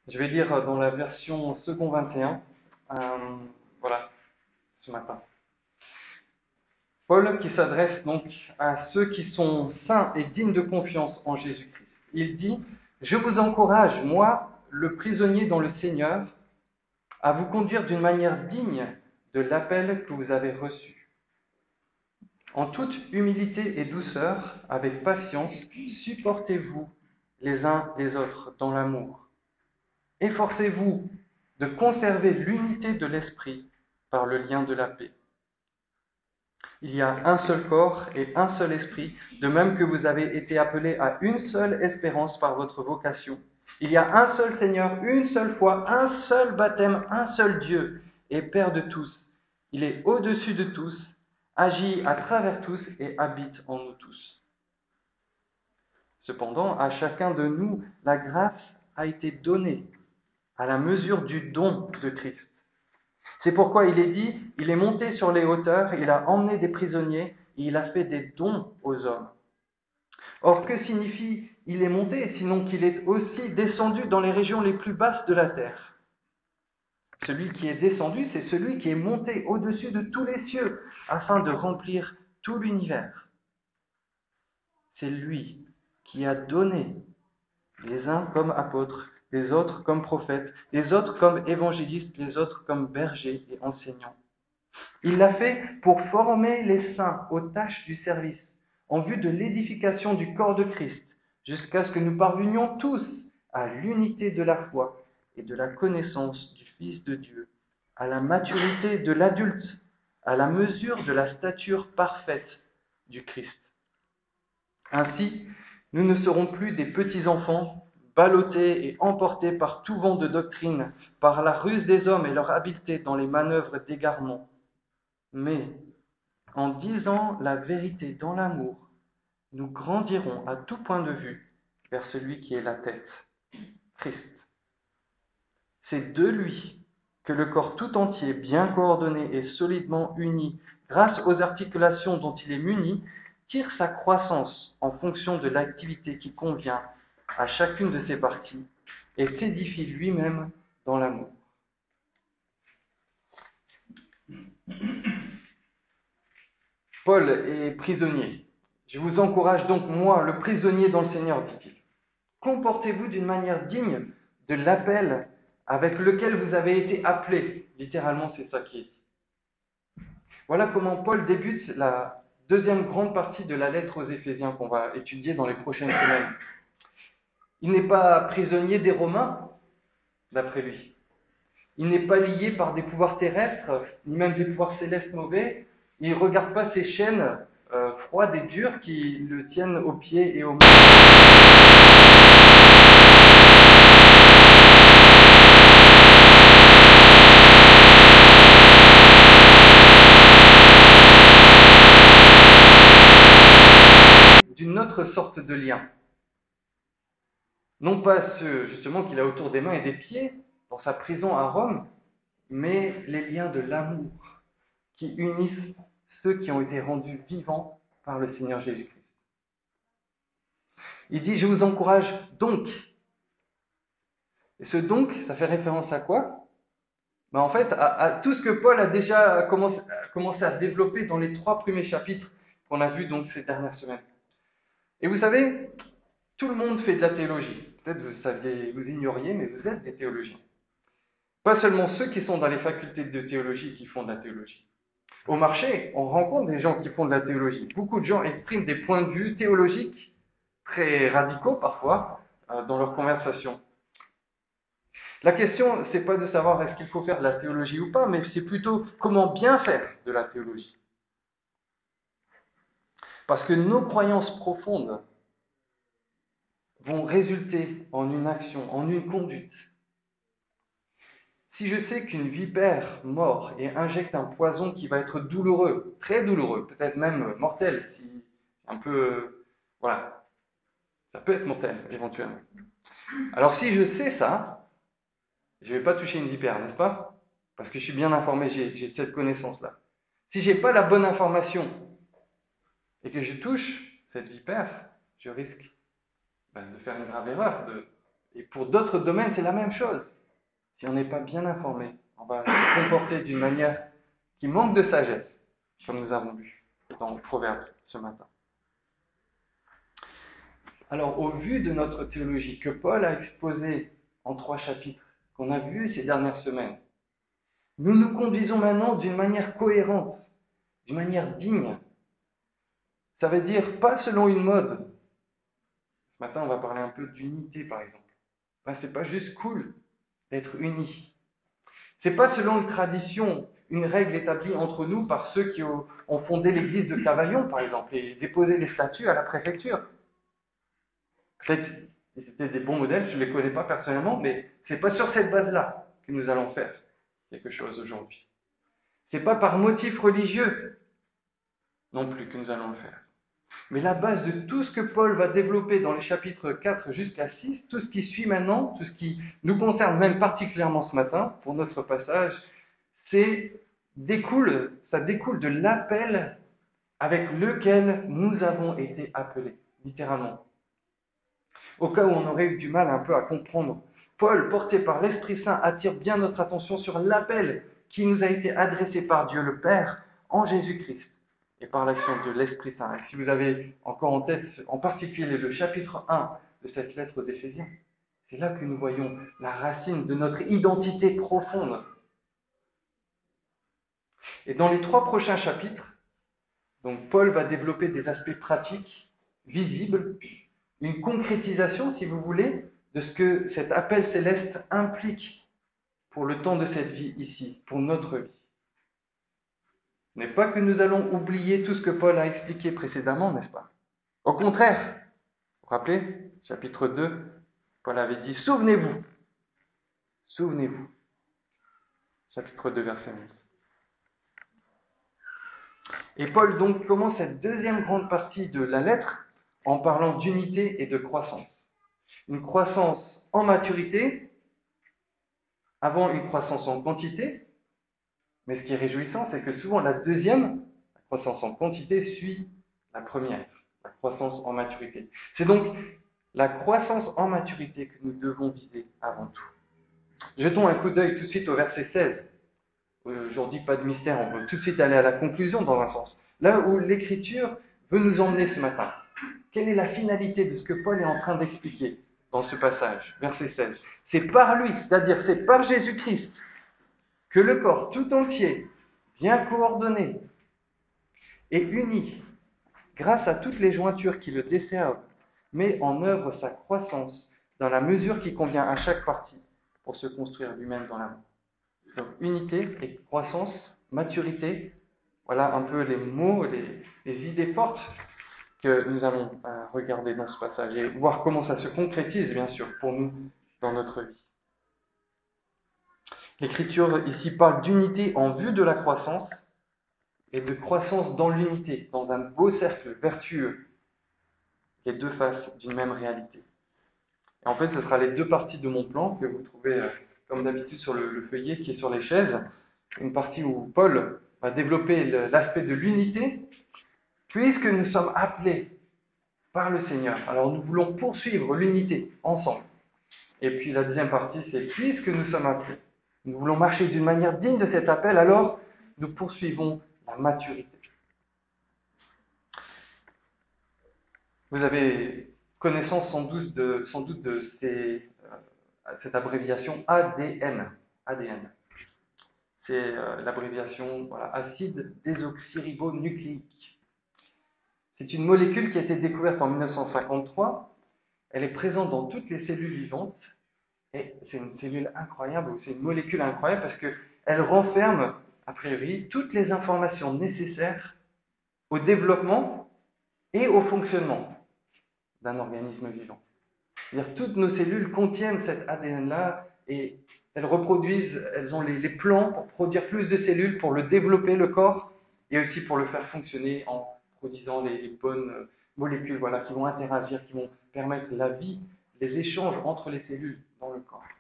Je vais lire dans la version second 21, voilà, ce matin. Paul qui s'adresse donc à ceux qui sont saints et dignes de confiance en Jésus-Christ. Il dit « Je vous encourage, moi, le prisonnier dans le Seigneur, à vous conduire d'une manière digne de l'appel que vous avez reçu. En toute humilité et douceur, avec patience, supportez-vous les uns les autres dans l'amour. Efforcez-vous de conserver l'unité de l'esprit par le lien de la paix. Il y a un seul corps et un seul esprit, de même que vous avez été appelés à une seule espérance par votre vocation. Il y a un seul Seigneur, une seule foi, un seul baptême, un seul Dieu et Père de tous. Il est au-dessus de tous, agit à travers tous et habite en nous tous. Cependant, à chacun de nous, la grâce a été donnée à la mesure du don de Christ. C'est pourquoi il est dit, il est monté sur les hauteurs, il a emmené des prisonniers et il a fait des dons aux hommes. Or, que signifie il est monté, sinon qu'il est aussi descendu dans les régions les plus basses de la terre? Celui qui est descendu, c'est celui qui est monté au-dessus de tous les cieux, afin de remplir tout l'univers. C'est lui qui a donné les uns comme apôtres, les autres comme prophètes, les autres comme évangélistes, les autres comme bergers et enseignants. Il l'a fait pour former les saints aux tâches du service, en vue de l'édification du corps de Christ, jusqu'à ce que nous parvenions tous à l'unité de la foi et de la connaissance du Fils de Dieu, à la maturité de l'adulte, à la mesure de la stature parfaite du Christ. Ainsi, nous ne serons plus des petits enfants, ballottés et emportés par tout vent de doctrine, par la ruse des hommes et leur habileté dans les manœuvres d'égarement. Mais, en disant la vérité dans l'amour, nous grandirons à tout point de vue vers celui qui est la tête, Christ. C'est de lui que le corps tout entier, bien coordonné et solidement uni, grâce aux articulations dont il est muni, tire sa croissance en fonction de l'activité qui convient à chacune de ses parties et s'édifie lui-même dans l'amour. Paul est prisonnier. Je vous encourage donc, moi, le prisonnier dans le Seigneur, dit-il. Comportez-vous d'une manière digne de l'appel avec lequel vous avez été appelés. Littéralement, c'est ça qui est dit. Voilà comment Paul débute la deuxième grande partie de la lettre aux Éphésiens qu'on va étudier dans les prochaines semaines. Il n'est pas prisonnier des Romains, d'après lui. Il n'est pas lié par des pouvoirs terrestres, ni même des pouvoirs célestes mauvais. Il ne regarde pas ces chaînes froides et dures qui le tiennent aux pieds et aux mains. D'une autre sorte de lien. Non pas ceux, justement, qu'il a autour des mains et des pieds, dans sa prison à Rome, mais les liens de l'amour qui unissent ceux qui ont été rendus vivants par le Seigneur Jésus-Christ. Il dit, je vous encourage donc. Et ce donc, ça fait référence à quoi? En fait, à tout ce que Paul a déjà commencé à développer dans les 3 premiers chapitres qu'on a vus donc ces dernières semaines. Et vous savez, tout le monde fait de la théologie. Peut-être vous ignoriez, mais vous êtes des théologiens. Pas seulement ceux qui sont dans les facultés de théologie qui font de la théologie. Au marché, on rencontre des gens qui font de la théologie. Beaucoup de gens expriment des points de vue théologiques très radicaux parfois dans leur conversation. La question, c'est pas de savoir est-ce qu'il faut faire de la théologie ou pas, mais c'est plutôt comment bien faire de la théologie. Parce que nos croyances profondes vont résulter en une action, en une conduite. Si je sais qu'une vipère mord et injecte un poison qui va être douloureux, très douloureux, peut-être même mortel, si un peu, voilà, ça peut être mortel éventuellement. Alors si je sais ça, je ne vais pas toucher une vipère, n'est-ce pas? Parce que je suis bien informé, j'ai cette connaissance-là. Si je n'ai pas la bonne information et que je touche cette vipère, je risque de faire une grave erreur, Et pour d'autres domaines, c'est la même chose. Si on n'est pas bien informé, on va se comporter d'une manière qui manque de sagesse, comme nous avons vu dans le Proverbe ce matin. Alors, au vu de notre théologie que Paul a exposée en 3 chapitres, qu'on a vus ces dernières semaines, nous nous conduisons maintenant d'une manière cohérente, d'une manière digne. Ça veut dire pas selon une mode. Ce matin, on va parler un peu d'unité, par exemple. C'est pas juste cool d'être unis. C'est pas selon une tradition, une règle établie entre nous par ceux qui ont fondé l'église de Cavaillon, par exemple, et déposé les statuts à la préfecture. Peut-être que c'était des bons modèles, je ne les connais pas personnellement, mais c'est pas sur cette base-là que nous allons faire quelque chose aujourd'hui. C'est pas par motif religieux non plus que nous allons le faire. Mais la base de tout ce que Paul va développer dans les chapitres 4 jusqu'à 6, tout ce qui suit maintenant, tout ce qui nous concerne même particulièrement ce matin, pour notre passage, ça découle de l'appel avec lequel nous avons été appelés, littéralement. Au cas où on aurait eu du mal un peu à comprendre, Paul, porté par l'Esprit Saint, attire bien notre attention sur l'appel qui nous a été adressé par Dieu le Père en Jésus-Christ et par l'action de l'Esprit Saint. Et si vous avez encore en tête, en particulier le chapitre 1 de cette lettre d'Éphésiens, c'est là que nous voyons la racine de notre identité profonde. Et dans les 3 prochains chapitres, donc Paul va développer des aspects pratiques, visibles, une concrétisation, si vous voulez, de ce que cet appel céleste implique pour le temps de cette vie ici, pour notre vie. Ce n'est pas que nous allons oublier tout ce que Paul a expliqué précédemment, n'est-ce pas? Au contraire, vous vous rappelez, chapitre 2, Paul avait dit « Souvenez-vous ». Souvenez-vous. Chapitre 2, verset 11. Et Paul donc commence cette deuxième grande partie de la lettre en parlant d'unité et de croissance. Une croissance en maturité, avant une croissance en quantité, mais ce qui est réjouissant, c'est que souvent la deuxième, la croissance en quantité, suit la première, la croissance en maturité. C'est donc la croissance en maturité que nous devons viser avant tout. Jetons un coup d'œil tout de suite au verset 16. Aujourd'hui, pas de mystère, on peut tout de suite aller à la conclusion dans un sens. Là où l'Écriture veut nous emmener ce matin. Quelle est la finalité de ce que Paul est en train d'expliquer dans ce passage, verset 16? C'est par lui, c'est-à-dire c'est par Jésus-Christ, que le corps tout entier, bien coordonné et uni, grâce à toutes les jointures qui le desservent, met en œuvre sa croissance dans la mesure qui convient à chaque partie pour se construire lui-même dans l'amour. Donc unité et croissance, maturité, voilà un peu les mots, les idées fortes que nous allons regarder dans ce passage et voir comment ça se concrétise, bien sûr, pour nous dans notre vie. L'Écriture ici parle d'unité en vue de la croissance et de croissance dans l'unité, dans un beau cercle vertueux, les deux faces d'une même réalité. Et en fait, ce sera les 2 parties de mon plan que vous trouvez, comme d'habitude, sur le feuillet qui est sur les chaises. Une partie où Paul va développer l'aspect de l'unité, puisque nous sommes appelés par le Seigneur. Alors nous voulons poursuivre l'unité ensemble. Et puis la deuxième partie, c'est puisque nous sommes appelés, nous voulons marcher d'une manière digne de cet appel, alors nous poursuivons la maturité. Vous avez connaissance sans doute de cette abréviation ADN. ADN. C'est l'abréviation acide désoxyribonucléique. C'est une molécule qui a été découverte en 1953. Elle est présente dans toutes les cellules vivantes. Et c'est une cellule incroyable, ou c'est une molécule incroyable parce qu'elle renferme, a priori, toutes les informations nécessaires au développement et au fonctionnement d'un organisme vivant. C'est-à-dire toutes nos cellules contiennent cet ADN-là et elles reproduisent, elles ont les plans pour produire plus de cellules, pour le développer, le corps, et aussi pour le faire fonctionner en produisant les bonnes molécules qui vont interagir, qui vont permettre la vie, les échanges entre les cellules dans le corps.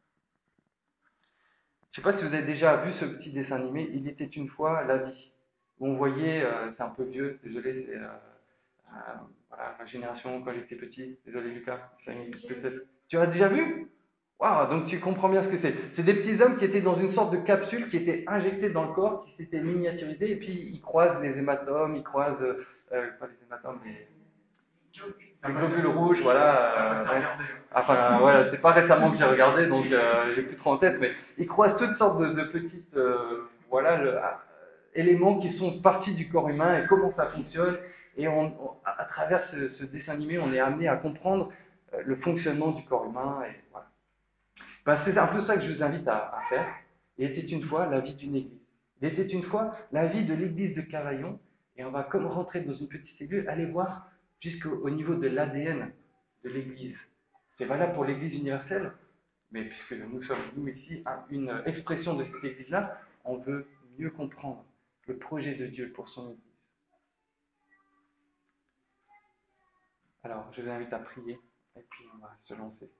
Je ne sais pas si vous avez déjà vu ce petit dessin animé, Il était une fois la vie, où on voyait, c'est un peu vieux, désolé, c'est Voilà, ma génération, quand j'étais petit, désolé Lucas, peut-être. Tu as déjà vu? Waouh, donc tu comprends bien ce que c'est. C'est des petits hommes qui étaient dans une sorte de capsule qui était injectée dans le corps, qui s'était miniaturisée, et puis ils croisent les hématomes, ils croisent, pas les hématomes, les globules rouges, voilà. Enfin, voilà, c'est pas récemment que j'ai regardé, donc j'ai plus trop en tête, mais ils croisent toutes sortes de petites, voilà, éléments qui sont partis du corps humain et comment ça fonctionne. Et à travers ce dessin animé, on est amené à comprendre le fonctionnement du corps humain. Et voilà. Ben, c'est un peu ça que je vous invite à faire. Il était une fois la vie d'une église. Il était une fois la vie de l'église de Cavaillon. Et on va comme rentrer dans une petite cellule, aller voir jusqu'au niveau de l'ADN de l'église. C'est valable pour l'église universelle, mais puisque nous sommes, nous ici, une expression de cette église-là, on veut mieux comprendre le projet de Dieu pour son église. Alors, je vous invite à prier, et puis on va se lancer.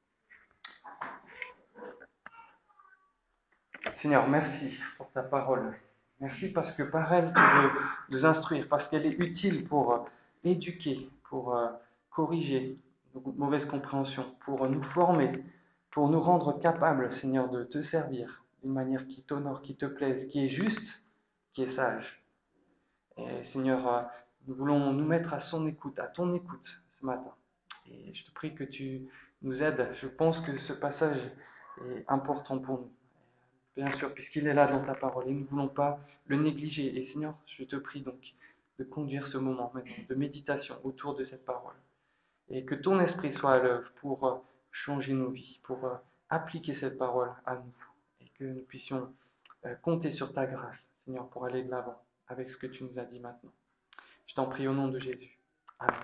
Seigneur, merci pour ta parole. Merci parce que par elle, tu veux nous instruire, parce qu'elle est utile pour éduquer, pour corriger nos mauvaises compréhensions, pour nous former, pour nous rendre capables, Seigneur, de te servir d'une manière qui t'honore, qui te plaise, qui est juste, qui est sage. Et Seigneur, nous voulons nous mettre à son écoute, à ton écoute ce matin. Et je te prie que tu nous aides. Je pense que ce passage est important pour nous. Bien sûr, puisqu'il est là dans ta parole, et nous ne voulons pas le négliger. Et Seigneur, je te prie donc de conduire ce moment maintenant de méditation autour de cette parole. Et que ton esprit soit à l'œuvre pour changer nos vies, pour appliquer cette parole à nous. Et que nous puissions compter sur ta grâce, Seigneur, pour aller de l'avant avec ce que tu nous as dit maintenant. Je t'en prie au nom de Jésus. Amen.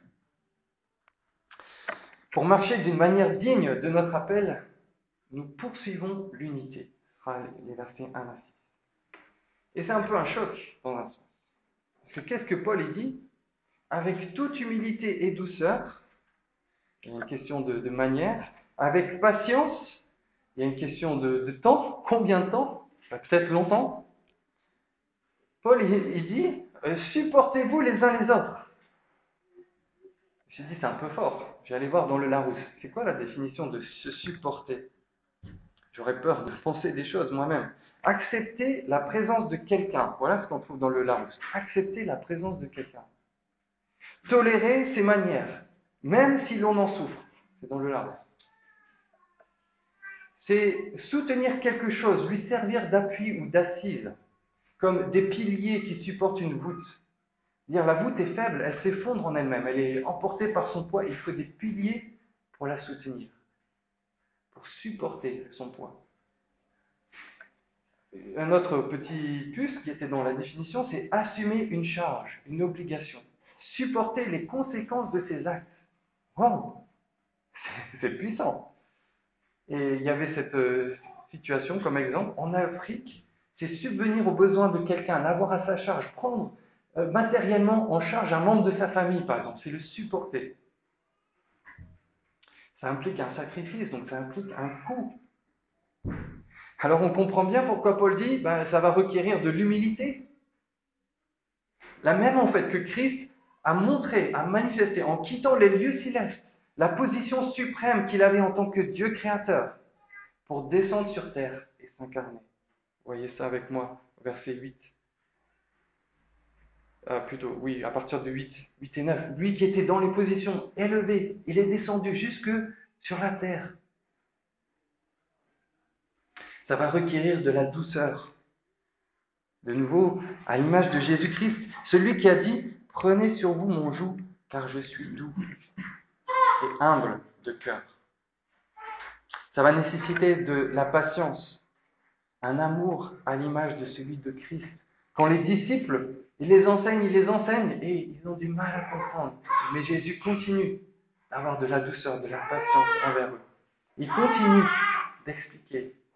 Pour marcher d'une manière digne de notre appel, nous poursuivons l'unité. Ce sera les versets 1 à 6. Et c'est un peu un choc dans un sens. Parce que qu'est-ce que Paul il dit? Avec toute humilité et douceur, il y a une question de manière. Avec patience, il y a une question de temps. Combien de temps? Peut-être longtemps. Paul il dit, supportez-vous les uns les autres. J'ai dit, c'est un peu fort. J'ai allé voir dans le Larousse. C'est quoi la définition de se supporter? J'aurais peur de penser des choses moi-même. Accepter la présence de quelqu'un. Voilà ce qu'on trouve dans le Larousse. Accepter la présence de quelqu'un. Tolérer ses manières, même si l'on en souffre. C'est dans le Larousse. C'est soutenir quelque chose, lui servir d'appui ou d'assise, comme des piliers qui supportent une voûte. Dire la voûte est faible, elle s'effondre en elle-même, elle est emportée par son poids, il faut des piliers pour la soutenir, pour supporter son poids. Un autre petit plus qui était dans la définition, c'est assumer une charge, une obligation, supporter les conséquences de ses actes. Wow, c'est puissant. Et il y avait cette situation comme exemple en Afrique, c'est subvenir aux besoins de quelqu'un, l'avoir à sa charge, prendre matériellement en charge un membre de sa famille, par exemple, c'est le supporter. Ça implique un sacrifice, donc ça implique un coût. Alors on comprend bien pourquoi Paul dit, ça va requérir de l'humilité. La même en fait que Christ a montré, a manifesté en quittant les lieux célestes, la position suprême qu'il avait en tant que Dieu créateur, pour descendre sur terre et s'incarner. Vous voyez ça avec moi, verset 8. Oui, à partir de 8 et 9. Lui qui était dans les positions élevées, il est descendu jusque sur la terre. Ça va requérir de la douceur. De nouveau, à l'image de Jésus-Christ, celui qui a dit « Prenez sur vous mon joug, car je suis doux et humble de cœur. » Ça va nécessiter de la patience, un amour à l'image de celui de Christ. Quand les disciples, ils les enseignent et ils ont du mal à comprendre. Mais Jésus continue d'avoir de la douceur, de la patience envers eux. Il continue d'expliquer